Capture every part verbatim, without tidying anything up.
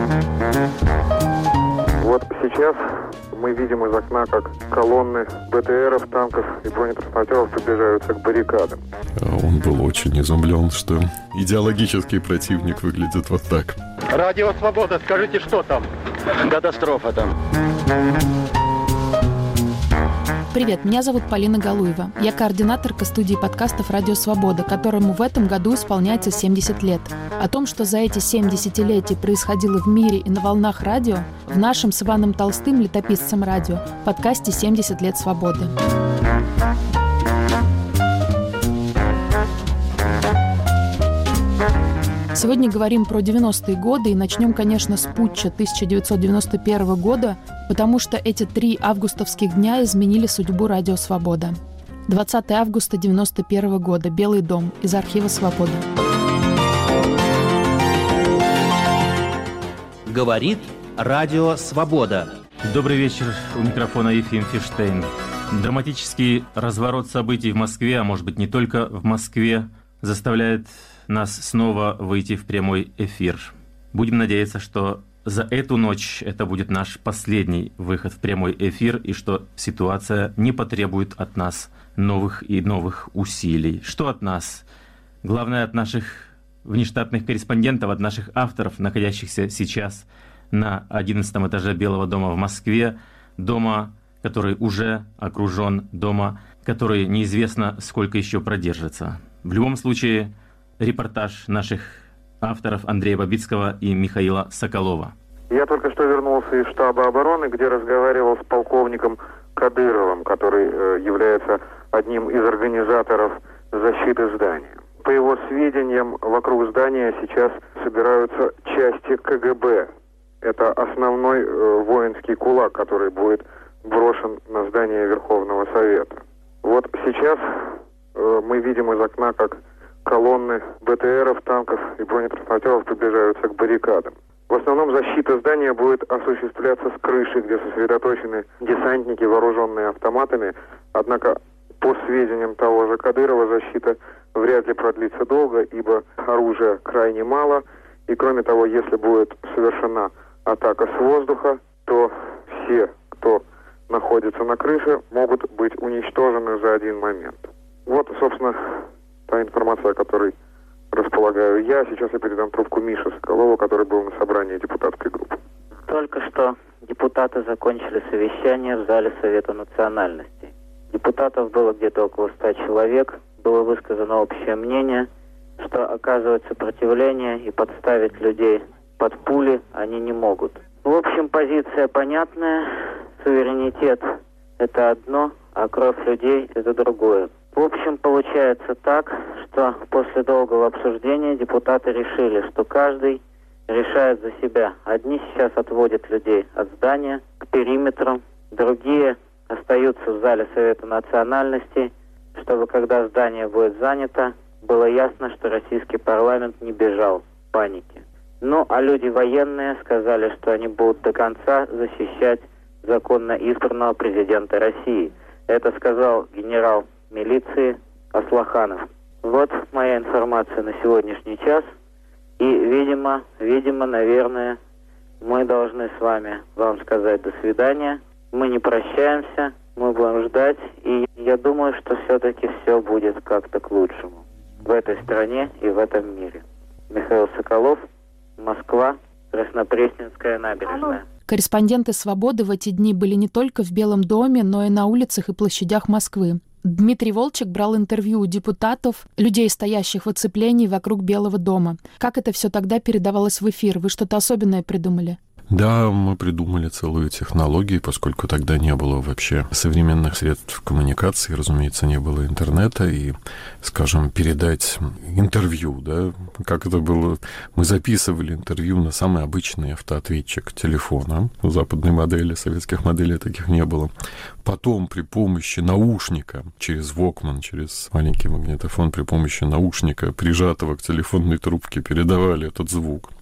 Вот сейчас мы видим из окна, как колонны БТРов, танков и бронетранспортеров приближаются к баррикадам. Он был очень изумлен, что идеологический противник выглядит вот так. Радио «Свобода», скажите, что там? Катастрофа там. Привет, меня зовут Полина Галуева. Я координаторка студии подкастов «Радио Свобода», которому в этом году исполняется семьдесят лет. О том, что за эти семь десятилетий происходило в мире и на волнах радио, в нашем с Иваном Толстым, летописцем радио, подкасте «семьдесят лет свободы». Сегодня говорим про девяностые годы и начнем, конечно, с путча тысяча девятьсот девяносто первого года, потому что эти три августовских дня изменили судьбу «Радио Свобода». двадцатого августа девяносто первого года. Белый дом. Из архива «Свобода». Говорит Радио Свобода. Добрый вечер. У микрофона Ефим Фиштейн. Драматический разворот событий в Москве, а может быть не только в Москве, заставляет нас снова выйти в прямой эфир. Будем надеяться, что за эту ночь это будет наш последний выход в прямой эфир и что ситуация не потребует от нас новых и новых усилий. Что от нас? Главное, от наших внештатных корреспондентов, от наших авторов, находящихся сейчас на одиннадцатом этаже Белого дома в Москве, дома, который уже окружен, дома, который неизвестно сколько еще продержится. В любом случае, репортаж наших авторов Андрея Бабицкого и Михаила Соколова. Я только что вернулся из штаба обороны, где разговаривал с полковником Кадыровым, который э, является одним из организаторов защиты здания. По его сведениям, вокруг здания сейчас собираются части КГБ. Это основной э, воинский кулак, который будет брошен на здание Верховного Совета. Вот сейчас э, мы видим из окна, как колонны БТРов, танков и бронетранспортеров приближаются к баррикадам. В основном защита здания будет осуществляться с крыши, где сосредоточены десантники, вооруженные автоматами. Однако, по сведениям того же Кадырова, защита вряд ли продлится долго, ибо оружия крайне мало. И кроме того, если будет совершена атака с воздуха, то все, кто находится на крыше, могут быть уничтожены за один момент. Вот, собственно, та информация, о которой располагаю я. Сейчас я передам трубку Мише Соколову, который был на собрании депутатской группы. Только что депутаты закончили совещание в зале Совета национальностей. Депутатов было где-то около ста человек. Было высказано общее мнение, что оказывать сопротивление и подставить людей под пули они не могут. В общем, позиция понятная. Суверенитет – это одно, а кровь людей – это другое. В общем, получается так, что после долгого обсуждения депутаты решили, что каждый решает за себя. Одни сейчас отводят людей от здания к периметру, другие остаются в зале Совета национальностей, чтобы когда здание будет занято, было ясно, что российский парламент не бежал в панике. Ну, а люди военные сказали, что они будут до конца защищать законно избранного президента России. Это сказал генерал милиции Аслаханов. Вот моя информация на сегодняшний час. И, видимо, видимо, наверное, мы должны с вами вам сказать до свидания. Мы не прощаемся, мы будем ждать. И я думаю, что все-таки все будет как-то к лучшему в этой стране и в этом мире. Михаил Соколов, Москва, Краснопресненская набережная. Корреспонденты «Свободы» в эти дни были не только в Белом доме, но и на улицах и площадях Москвы. Дмитрий Волчек брал интервью у депутатов, людей, стоящих в оцеплении вокруг Белого дома. Как это все тогда передавалось в эфир? Вы что-то особенное придумали? Да, мы придумали целую технологию, поскольку тогда не было вообще современных средств коммуникации, разумеется, не было интернета, и, скажем, передать интервью, да, как это было, мы записывали интервью на самый обычный автоответчик телефона, западной модели, советских моделей таких не было. Потом при помощи наушника, через Walkman, через маленький магнитофон, при помощи наушника, прижатого к телефонной трубке, передавали этот звук.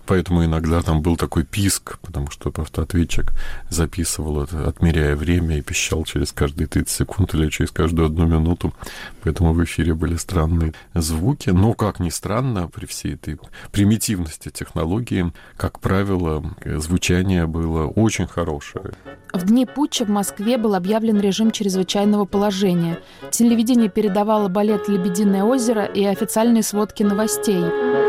Поэтому иногда там был такой писк, потому что автоответчик записывал это, отмеряя время, и пищал через каждые тридцать секунд или через каждую одну минуту. Поэтому в эфире были странные звуки. Но, как ни странно, при всей этой примитивности технологии, как правило, звучание было очень хорошее. В дни путча в Москве был объявлен режим чрезвычайного положения. Телевидение передавало балет «Лебединое озеро» и официальные сводки новостей.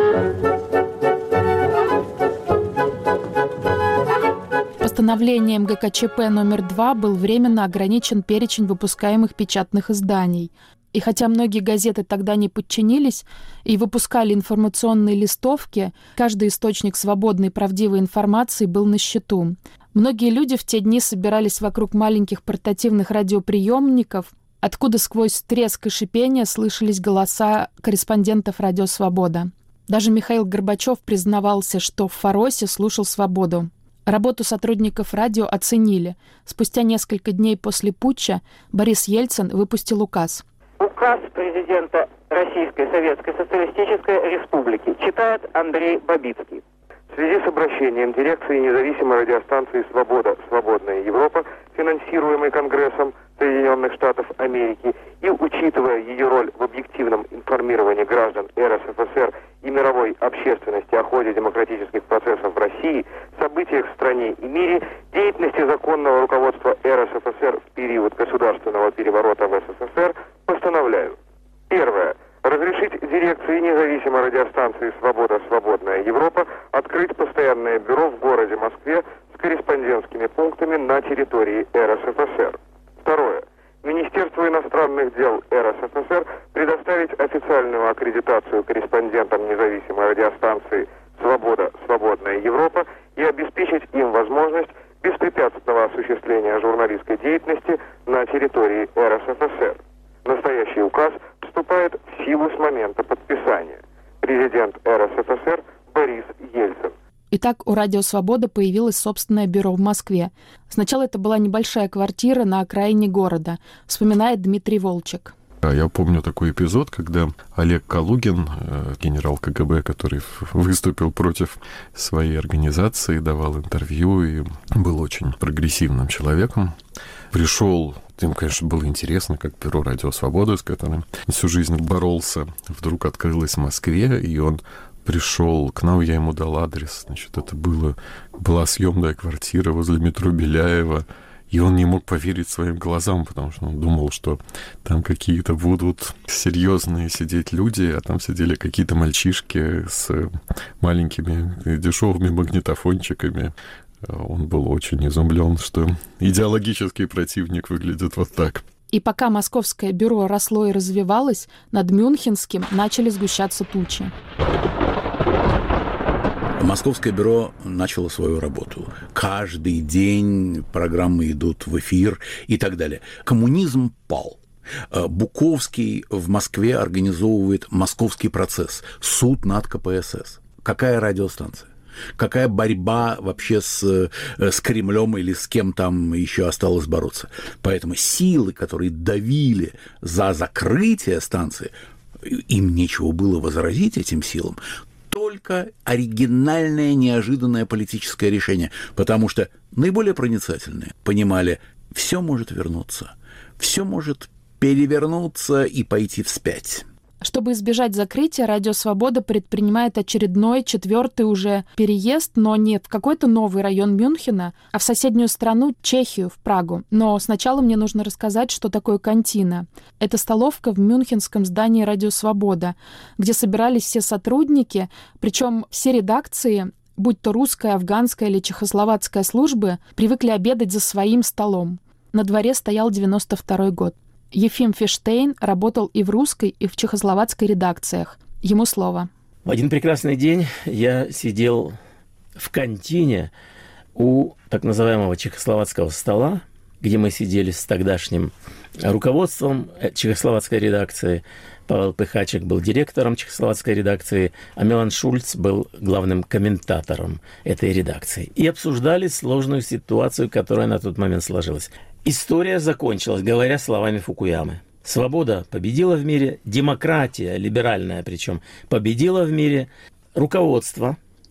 Постановлением гэ ка че пэ номер два был временно ограничен перечень выпускаемых печатных изданий. И хотя многие газеты тогда не подчинились и выпускали информационные листовки, каждый источник свободной и правдивой информации был на счету. Многие люди в те дни собирались вокруг маленьких портативных радиоприемников, откуда сквозь треск и шипение слышались голоса корреспондентов «Радио Свобода». Даже Михаил Горбачев признавался, что в Фаросе слушал «Свободу». Работу сотрудников радио оценили. Спустя несколько дней после путча Борис Ельцин выпустил указ. Указ президента Российской Советской Социалистической Республики читает Андрей Бабицкий. В связи с обращением дирекции независимой радиостанции «Свобода. Свободная Европа», финансируемой Конгрессом Соединенных Штатов Америки, и учитывая ее роль в объективном информировании граждан эр эс эф эс эр и мировой общественности о ходе демократических процессов в России, событиях в стране и мире, деятельности законного руководства эр эс эф эс эр в период государственного переворота в эс эс эс эр, постановляю. Первое. Разрешить дирекции независимой радиостанции «Свобода. Свободная Европа» открыть постоянное бюро в городе Москве с корреспондентскими пунктами на территории эр эс эф эс эр. Второе. Министерству иностранных дел эр эс эф эс эр предоставить официальную аккредитацию корреспондентам независимой радиостанции «Свобода. Свободная Европа» и обеспечить им возможность беспрепятственного осуществления журналистской деятельности на территории эр эс эф эс эр. Настоящий указ вступает в силу с момента подписания. Президент эр эс эф эс эр Борис Ельцин. Итак, у «Радио Свобода» появилось собственное бюро в Москве. Сначала это была небольшая квартира на окраине города, вспоминает Дмитрий Волчек. Я помню такой эпизод, когда Олег Калугин, генерал ка гэ бэ, который выступил против своей организации, давал интервью и был очень прогрессивным человеком, пришел. Им, конечно, было интересно, как бюро «Радио Свобода», с которым всю жизнь боролся, вдруг открылось в Москве, и он пришел к нам, я ему дал адрес. Значит, это было, была съемная квартира возле метро Беляева, и он не мог поверить своим глазам, потому что он думал, что там какие-то будут серьезные сидеть люди, а там сидели какие-то мальчишки с маленькими дешевыми магнитофончиками. Он был очень изумлен, что идеологический противник выглядит вот так. И пока московское бюро росло и развивалось, над Мюнхенским начали сгущаться тучи. Московское бюро начало свою работу. Каждый день программы идут в эфир и так далее. Коммунизм пал. Буковский в Москве организовывает «Московский процесс», суд над ка пэ эс эс. Какая радиостанция? Какая борьба вообще с, с Кремлем или с кем там еще осталось бороться? Поэтому силы, которые давили за закрытие станции, им нечего было возразить этим силам, только оригинальное, неожиданное политическое решение, потому что наиболее проницательные понимали, все может вернуться, все может перевернуться и пойти вспять. Чтобы избежать закрытия, «Радио Свобода» предпринимает очередной, четвертый уже переезд, но не в какой-то новый район Мюнхена, а в соседнюю страну, Чехию, в Прагу. Но сначала мне нужно рассказать, что такое кантина. Это столовка в мюнхенском здании «Радио Свобода», где собирались все сотрудники, причем все редакции, будь то русская, афганская или чехословацкая службы, привыкли обедать за своим столом. На дворе стоял девяносто второй год. Ефим Фиштейн работал и в русской, и в чехословацкой редакциях. Ему слово. В один прекрасный день я сидел в кантине у так называемого чехословацкого стола, где мы сидели с тогдашним руководством чехословацкой редакции. Павел Пыхачек был директором чехословацкой редакции, а Милан Шульц был главным комментатором этой редакции. И обсуждали сложную ситуацию, которая на тот момент сложилась. История закончилась, говоря словами Фукуямы. Свобода победила в мире, демократия, либеральная причем, победила в мире. Руководство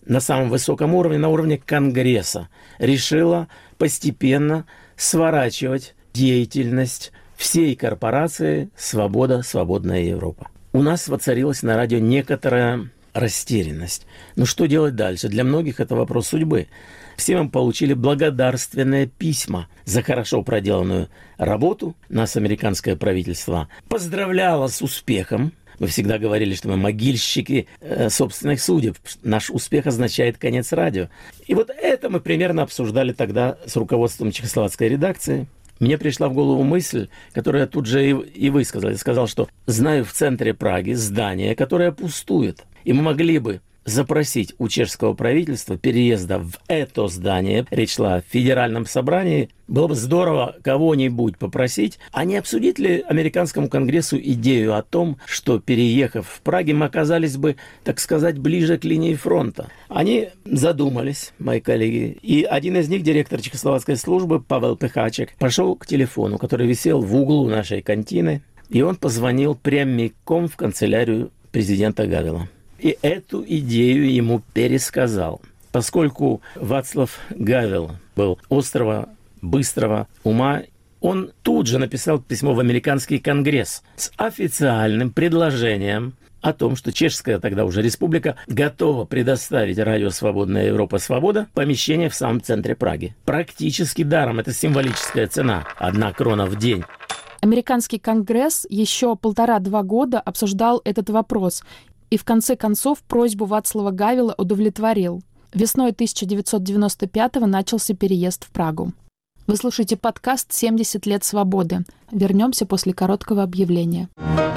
на самом высоком уровне, на уровне Конгресса, решила постепенно сворачивать деятельность всей корпорации «Свобода, свободная Европа». У нас воцарилась на радио некоторая растерянность. Ну что делать дальше? Для многих это вопрос судьбы. Все мы получили благодарственные письма за хорошо проделанную работу. Нас американское правительство поздравляло с успехом. Мы всегда говорили, что мы могильщики э, собственных судеб. Наш успех означает конец радио. И вот это мы примерно обсуждали тогда с руководством чехословацкой редакции. Мне пришла в голову мысль, которую я тут же и, и высказал. Я сказал, что знаю в центре Праги здание, которое пустует. И мы могли бы запросить у чешского правительства переезда в это здание. Речь шла о федеральном собрании. Было бы здорово кого-нибудь попросить, а не обсудить ли американскому конгрессу идею о том, что, переехав в Праге, мы оказались бы, так сказать, ближе к линии фронта. Они задумались, мои коллеги, и один из них, директор чехословацкой службы Павел Пехачек, пошел к телефону, который висел в углу нашей кантины, и он позвонил прямиком в канцелярию президента Гавела. И эту идею ему пересказал. Поскольку Вацлав Гавел был острого, быстрого ума, он тут же написал письмо в американский конгресс с официальным предложением о том, что чешская тогда уже республика готова предоставить радио «Свободная Европа, Свобода» помещение в самом центре Праги. Практически даром. Это символическая цена. Одна крона в день. Американский конгресс еще полтора-два года обсуждал этот вопрос и в конце концов просьбу Вацлава Гавела удовлетворил. Весной тысяча девятьсот девяносто пятого начался переезд в Прагу. Вы слушаете подкаст «семьдесят лет свободы». Вернемся после короткого объявления.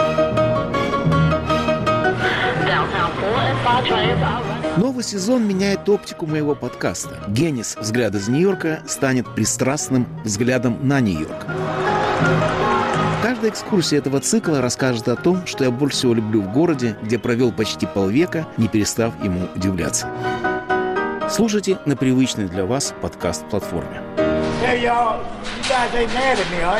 Новый сезон меняет оптику моего подкаста. Генис «Взгляд из Нью-Йорка» станет пристрастным взглядом на Нью-Йорк. Каждая экскурсия этого цикла расскажет о том, что я больше всего люблю в городе, где провел почти полвека, не перестав ему удивляться. Слушайте на привычной для вас подкаст-платформе. Hey, y'all, you guys ain't mad at me,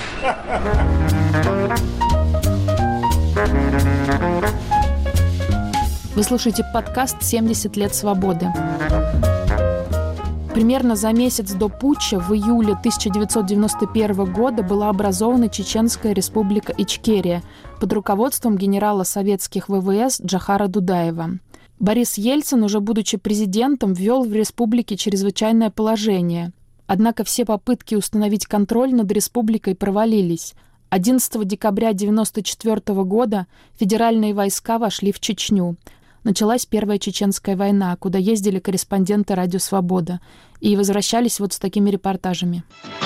are you? Вы слушаете подкаст «семьдесят лет свободы». Примерно за месяц до путча в июле тысяча девятьсот девяносто первого года была образована Чеченская республика Ичкерия под руководством генерала советских ВВС Джохара Дудаева. Борис Ельцин, уже будучи президентом, ввел в республике чрезвычайное положение. Однако все попытки установить контроль над республикой провалились. одиннадцатого декабря тысяча девятьсот девяносто четвёртого года федеральные войска вошли в Чечню. Началась Первая Чеченская война, куда ездили корреспонденты «Радио Свобода» и возвращались вот с такими репортажами.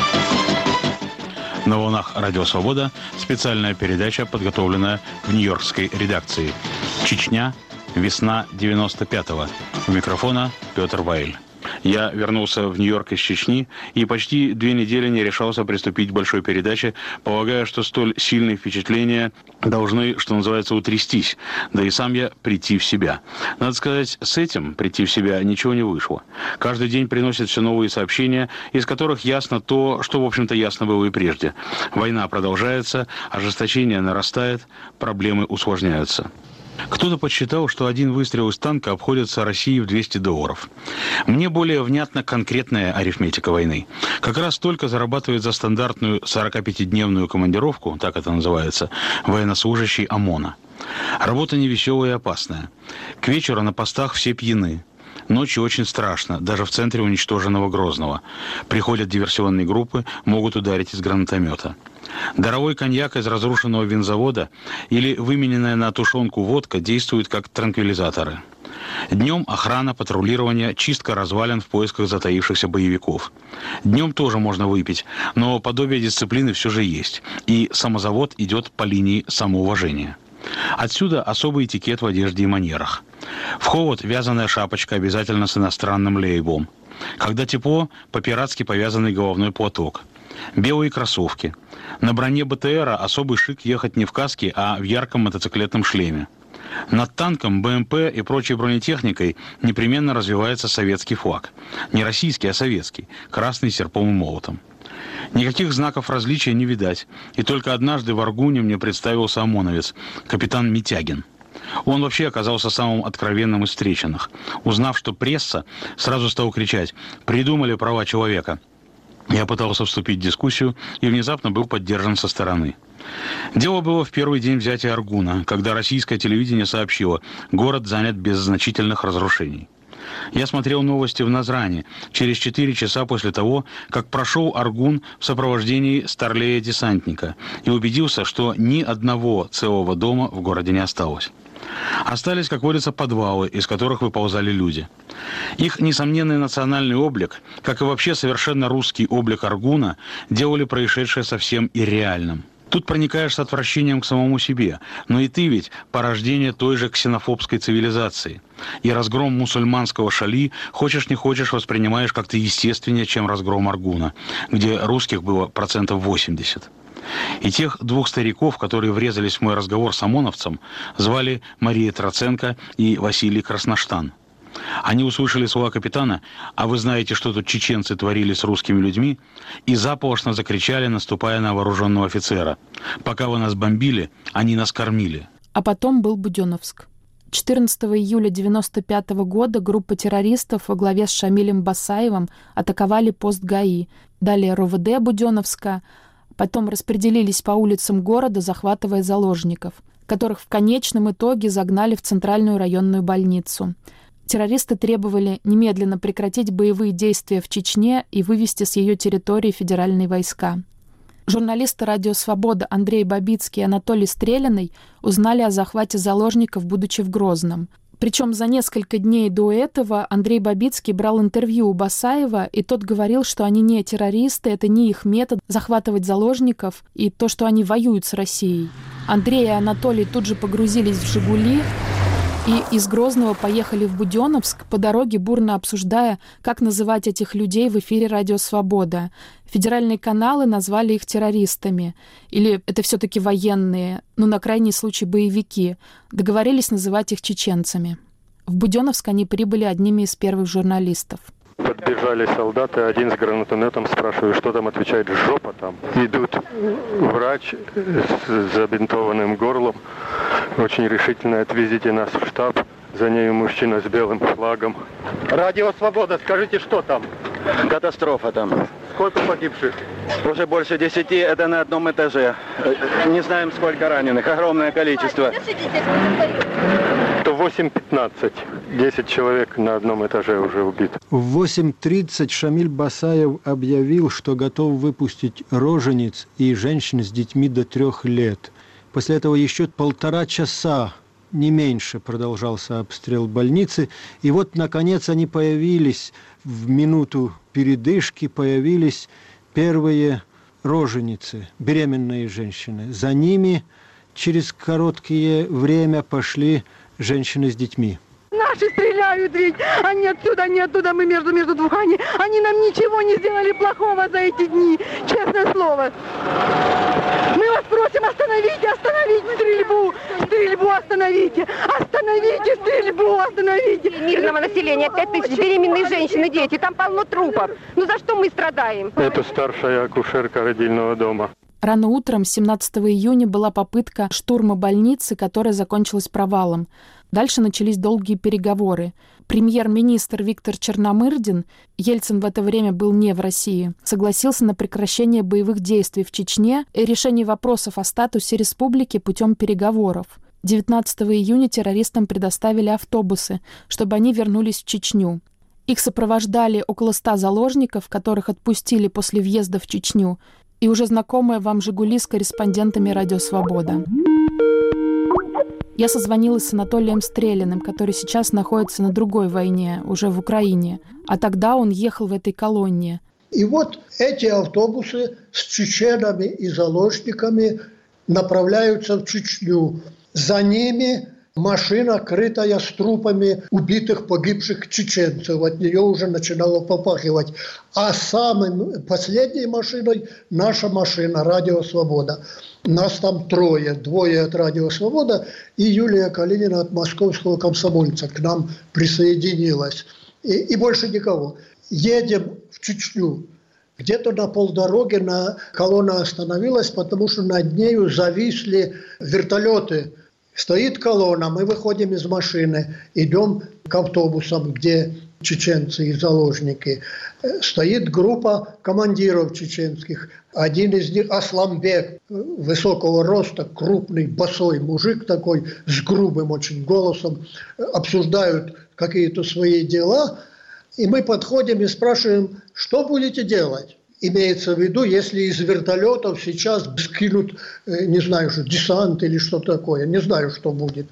На волнах «Радио Свобода» специальная передача, подготовленная в нью-йоркской редакции. Чечня. Весна девяносто пятого. У микрофона Петр Вайль. Я вернулся в Нью-Йорк из Чечни и почти две недели не решался приступить к большой передаче, полагая, что столь сильные впечатления должны, что называется, утрястись, да и сам я прийти в себя. Надо сказать, с этим прийти в себя ничего не вышло. Каждый день приносят все новые сообщения, из которых ясно то, что, в общем-то, ясно было и прежде. Война продолжается, ожесточение нарастает, проблемы усложняются. Кто-то подсчитал, что один выстрел из танка обходится России в двести долларов. Мне более внятна конкретная арифметика войны. Как раз столько зарабатывает за стандартную сорокапятидневную командировку, так это называется, военнослужащий ОМОНа. Работа невеселая и опасная. К вечеру на постах все пьяны. Ночью очень страшно, даже в центре уничтоженного Грозного. Приходят диверсионные группы, могут ударить из гранатомета. Даровой коньяк из разрушенного винзавода или вымененная на тушенку водка действуют как транквилизаторы. Днем охрана, патрулирование, чистка развалин в поисках затаившихся боевиков. Днем тоже можно выпить, но подобие дисциплины все же есть. И самозавод идет по линии самоуважения. Отсюда особый этикет в одежде и манерах. В холод вязаная шапочка обязательно с иностранным лейблом. Когда тепло, по-пиратски повязанный головной платок. Белые кроссовки. На броне БТРа особый шик ехать не в каске, а в ярком мотоциклетном шлеме. Над танком, БМП и прочей бронетехникой непременно развивается советский флаг. Не российский, а советский. Красный с серпом и молотом. Никаких знаков различия не видать. И только однажды в Аргуне мне представился ОМОНовец, капитан Митягин. Он вообще оказался самым откровенным из встреченных. Узнав, что пресса, сразу стал кричать: «Придумали права человека». Я пытался вступить в дискуссию и внезапно был поддержан со стороны. Дело было в первый день взятия Аргуна, когда российское телевидение сообщило: город занят без значительных разрушений. Я смотрел новости в Назране через четыре часа после того, как прошел Аргун в сопровождении старлея-десантника и убедился, что ни одного целого дома в городе не осталось. Остались, как водится, подвалы, из которых выползали люди. Их несомненный национальный облик, как и вообще совершенно русский облик Аргуна, делали происшедшее совсем ирреальным. Тут проникаешь с отвращением к самому себе, но и ты ведь порождение той же ксенофобской цивилизации. И разгром мусульманского Шали, хочешь не хочешь, воспринимаешь как-то естественнее, чем разгром Аргуна, где русских было процентов восемьдесят. И тех двух стариков, которые врезались в мой разговор с ОМОНовцем, звали Мария Троценко и Василий Красноштан. Они услышали слова капитана: «А вы знаете, что тут чеченцы творили с русскими людьми?» и заполошно закричали, наступая на вооруженного офицера: «Пока вы нас бомбили, они нас кормили». А потом был Буденновск. четырнадцатого июля девяносто пятого года группа террористов во главе с Шамилем Басаевым атаковали пост ГАИ, далее РОВД Буденновска, потом распределились по улицам города, захватывая заложников, которых в конечном итоге загнали в центральную районную больницу. Террористы требовали немедленно прекратить боевые действия в Чечне и вывести с ее территории федеральные войска. Журналисты «Радио Свобода» Андрей Бабицкий и Анатолий Стрелянный узнали о захвате заложников, будучи в Грозном. Причем за несколько дней до этого Андрей Бабицкий брал интервью у Басаева, и тот говорил, что они не террористы, это не их метод захватывать заложников, и то, что они воюют с Россией. Андрей и Анатолий тут же погрузились в «Жигули» и из Грозного поехали в Буденновск, по дороге бурно обсуждая, как называть этих людей в эфире «Радио Свобода». Федеральные каналы назвали их террористами. Или это все-таки военные, ну, на крайний случай, боевики. Договорились называть их чеченцами. В Буденновск они прибыли одними из первых журналистов. Подбежали солдаты, один с гранатометом, спрашиваю, что там, отвечает: жопа там. Идут врач с забинтованным горлом, очень решительно: отвезите нас в штаб. За нею мужчина с белым флагом. Радио Свобода, скажите, что там? Катастрофа там. Сколько погибших? Уже больше десяти, это на одном этаже. Не знаем, сколько раненых, огромное количество. То восемь пятнадцать. десять человек на одном этаже уже убито. В восемь тридцать Шамиль Басаев объявил, что готов выпустить рожениц и женщин с детьми до трех лет. После этого еще полтора часа, не меньше, продолжался обстрел больницы. И вот, наконец, они появились, в минуту передышки появились первые роженицы, беременные женщины. За ними через короткое время пошли женщины с детьми. Наши стреляют ведь, они отсюда, они оттуда, мы между, между двух, они, они нам ничего не сделали плохого за эти дни, честное слово. Мы вас просим, остановите, остановите стрельбу, стрельбу остановите, остановите стрельбу, остановите. Мирного населения, пять тысяч, беременные женщины, дети, там полно трупов. Ну за что мы страдаем? Это старшая акушерка родильного дома. Рано утром, семнадцатого июня, была попытка штурма больницы, которая закончилась провалом. Дальше начались долгие переговоры. Премьер-министр Виктор Черномырдин, Ельцин в это время был не в России, согласился на прекращение боевых действий в Чечне и решение вопросов о статусе республики путем переговоров. девятнадцатого июня террористам предоставили автобусы, чтобы они вернулись в Чечню. Их сопровождали около ста заложников, которых отпустили после въезда в Чечню, и уже знакомая вам «Жигули» с корреспондентами «Радио Свобода». Я созвонилась с Анатолием Стрелянным, который сейчас находится на другой войне, уже в Украине. А тогда он ехал в этой колонне. И вот эти автобусы с чеченами и заложниками направляются в Чечню. За ними машина, крытая с трупами убитых, погибших чеченцев. От нее уже начинало попахивать. А самой последней машиной наша машина «Радио Свобода». Нас там трое. Двое от «Радио Свобода» и Юлия Калинина от «Московского комсомольца» к нам присоединилась. И, и больше никого. Едем в Чечню. Где-то на полдороги на колонна остановилась, потому что над нею зависли вертолеты. Стоит колонна, мы выходим из машины, идем к автобусам, где чеченцы и заложники. Стоит группа командиров чеченских. Один из них Асламбек, высокого роста, крупный, босой мужик такой, с грубым очень голосом. Обсуждают какие-то свои дела. И мы подходим и спрашиваем, что будете делать? Имеется в виду, если из вертолетов сейчас скинут, не знаю, что десант или что такое, не знаю, что будет.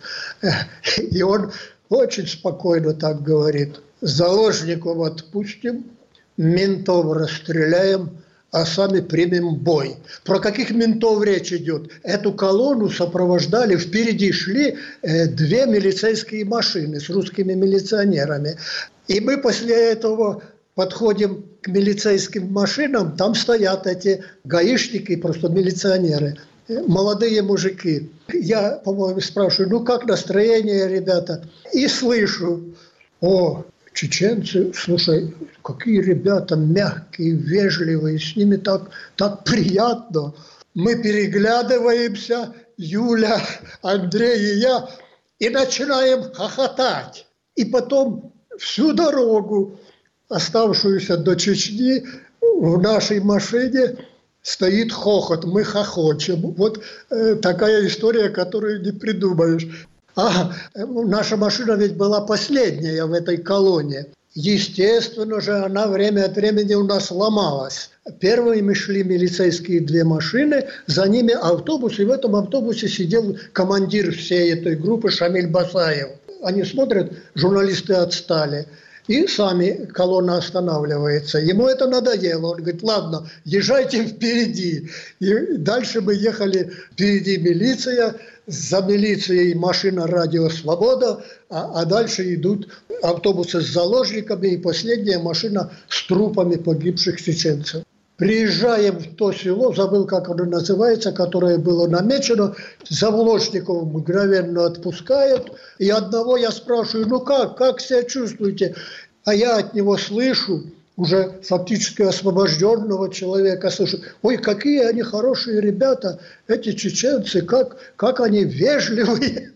И он очень спокойно так говорит: заложников отпустим, ментов расстреляем, а сами примем бой. Про каких ментов речь идет? Эту колонну сопровождали, впереди шли две милицейские машины с русскими милиционерами. И мы после этого подходим к милицейским машинам, там стоят эти гаишники, просто милиционеры, молодые мужики. Я, по-моему, спрашиваю, ну как настроение, ребята? И слышу: о, чеченцы, слушай, какие ребята мягкие, вежливые, с ними так, так приятно. Мы переглядываемся, Юля, Андрей и я, и начинаем хохотать. И потом всю дорогу, оставшуюся до Чечни, в нашей машине стоит хохот, мы хохочем. Вот э, такая история, которую не придумаешь. А наша машина ведь была последняя в этой колонне. Естественно же, она время от времени у нас ломалась. Первыми шли милицейские две машины, за ними автобус, и в этом автобусе сидел командир всей этой группы Шамиль Басаев. Они смотрят, журналисты отстали. И сами колонна останавливается. Ему это надоело. Он говорит: ладно, езжайте впереди. И дальше мы ехали, впереди милиция, за милицией машина «Радио Свобода», а, а дальше идут автобусы с заложниками и последняя машина с трупами погибших чеченцев. Приезжаем в то село, забыл, как оно называется, которое было намечено, заложников мгновенно отпускают, и одного я спрашиваю: ну как, как себя чувствуете? А я от него слышу, уже фактически освобожденного человека, слышу: ой, какие они хорошие ребята, эти чеченцы, как, как они вежливые.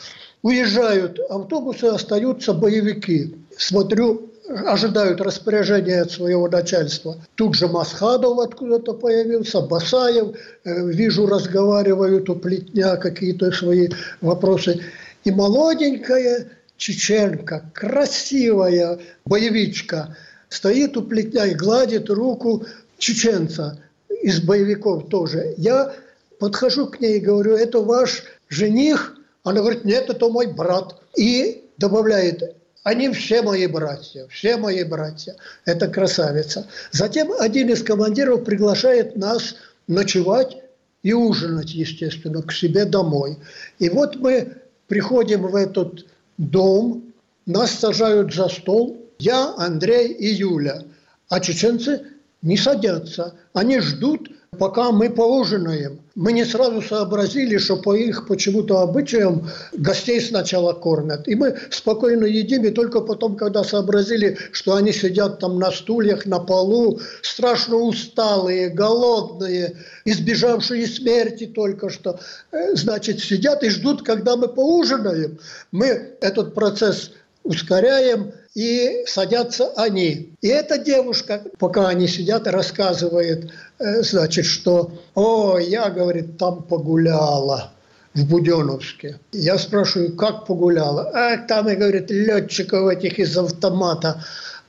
Уезжают автобусы, остаются боевики. Смотрю, ожидают распоряжения от своего начальства. Тут же Масхадов откуда-то появился, Басаев, вижу, разговаривают у плетня какие-то свои вопросы. И молоденькая чеченка, красивая боевичка, стоит у плетня и гладит руку чеченца, из боевиков тоже. Я подхожу к ней и говорю: это ваш жених? Она говорит: нет, это мой брат. И добавляет: они все мои братья, все мои братья. Это красавица. Затем один из командиров приглашает нас ночевать и ужинать, естественно, к себе домой. И вот мы приходим в этот дом, нас сажают за стол, я, Андрей и Юля. А чеченцы не садятся, они ждут, пока мы поужинаем. Мы не сразу сообразили, что по их почему-то обычаям гостей сначала кормят. И мы спокойно едим, и только потом, когда сообразили, что они сидят там на стульях, на полу, страшно усталые, голодные, избежавшие смерти только что, значит, сидят и ждут, когда мы поужинаем. Мы этот процесс ускоряем, и садятся они. И эта девушка, пока они сидят, рассказывает, значит, что «О, я, говорит, там погуляла в Буденновске». Я спрашиваю: как погуляла? А там, и говорит, летчиков этих из автомата.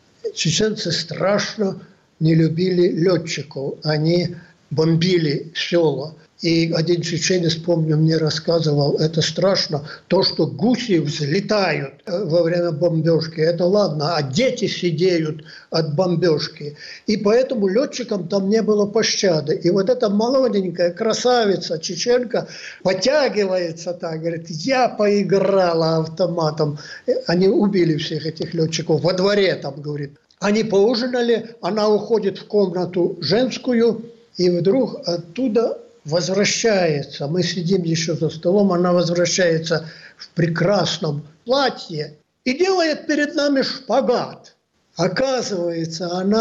Чеченцы страшно не любили летчиков. Они бомбили села. И один чеченец, помню, мне рассказывал, это страшно, то, что гуси взлетают во время бомбежки, это ладно, а дети сидеют от бомбежки. И поэтому летчикам там не было пощады. И вот эта молоденькая красавица, чеченка, подтягивается так, говорит: я поиграла автоматом. Они убили всех этих летчиков во дворе, там, говорит. Они поужинали, она уходит в комнату женскую, и вдруг оттуда возвращается. Мы сидим еще за столом, она возвращается в прекрасном платье и делает перед нами шпагат. Оказывается, она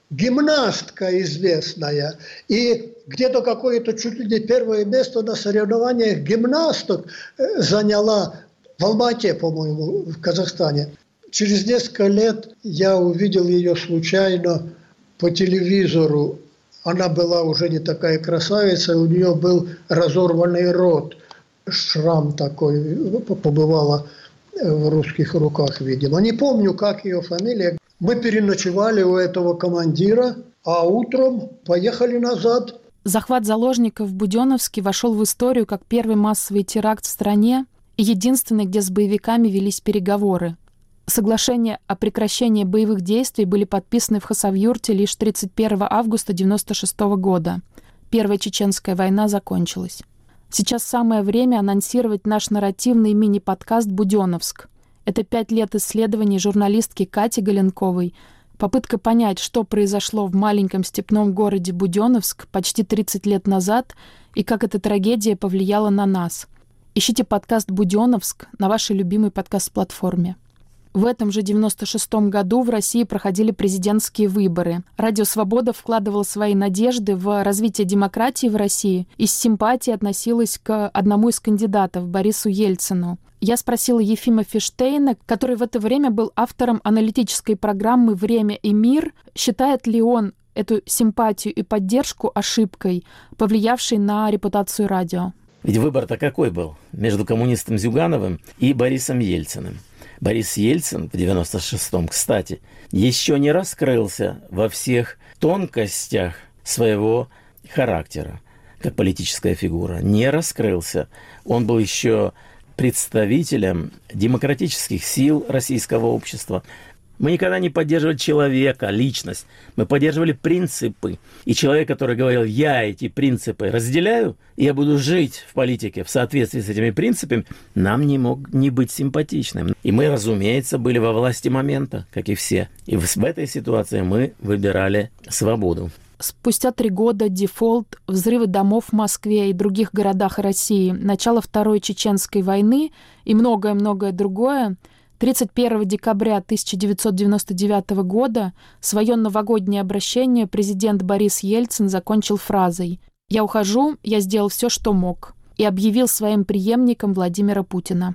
гимнастка известная. И где-то какое-то чуть ли не первое место на соревнованиях гимнасток заняла в Алмате, по-моему, в Казахстане. Через несколько лет я увидел ее случайно по телевизору. Она была уже не такая красавица, у нее был разорванный рот. Шрам такой, побывала в русских руках, видимо. Не помню, как ее фамилия. Мы переночевали у этого командира, а утром поехали назад. Захват заложников в Буденновске вошел в историю как первый массовый теракт в стране и единственный, где с боевиками велись переговоры. Соглашения о прекращении боевых действий были подписаны в Хасавюрте лишь тридцать первого августа девяносто шестого года. Первая чеченская война закончилась. Сейчас самое время анонсировать наш нарративный мини-подкаст «Буденновск». Это пять лет исследований журналистки Кати Галенковой, попытка понять, что произошло в маленьком степном городе Буденновск почти тридцать лет назад и как эта трагедия повлияла на нас. Ищите подкаст «Буденновск» на вашей любимой подкаст-платформе. В этом же девяносто шестом году в России проходили президентские выборы. Радио «Свобода» вкладывало свои надежды в развитие демократии в России и с симпатией относилась к одному из кандидатов, Борису Ельцину. Я спросила Ефима Фиштейна, который в это время был автором аналитической программы «Время и мир», считает ли он эту симпатию и поддержку ошибкой, повлиявшей на репутацию радио. Ведь выбор-то какой был? Между коммунистом Зюгановым и Борисом Ельциным. Борис Ельцин в девяносто шестом, кстати, еще не раскрылся во всех тонкостях своего характера, как политическая фигура. Не раскрылся. Он был еще представителем демократических сил российского общества. Мы никогда не поддерживали человека, личность. Мы поддерживали принципы. И человек, который говорил, я эти принципы разделяю, я буду жить в политике в соответствии с этими принципами, нам не мог не быть симпатичным. И мы, разумеется, были во власти момента, как и все. И в этой ситуации мы выбирали свободу. Спустя три года дефолт, взрывы домов в Москве и других городах России, начало Второй Чеченской войны и многое-многое другое, тридцать первого декабря тысяча девятьсот девяносто девятого года свое новогоднее обращение президент Борис Ельцин закончил фразой «Я ухожу, я сделал все, что мог» и объявил своим преемником Владимира Путина.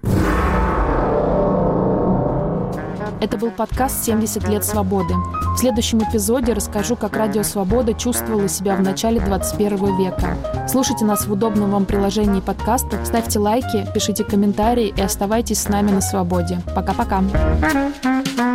Это был подкаст «семьдесят лет свободы». В следующем эпизоде расскажу, как Радио Свобода чувствовала себя в начале двадцать первого века. Слушайте нас в удобном вам приложении подкастов, ставьте лайки, пишите комментарии и оставайтесь с нами на свободе. Пока-пока.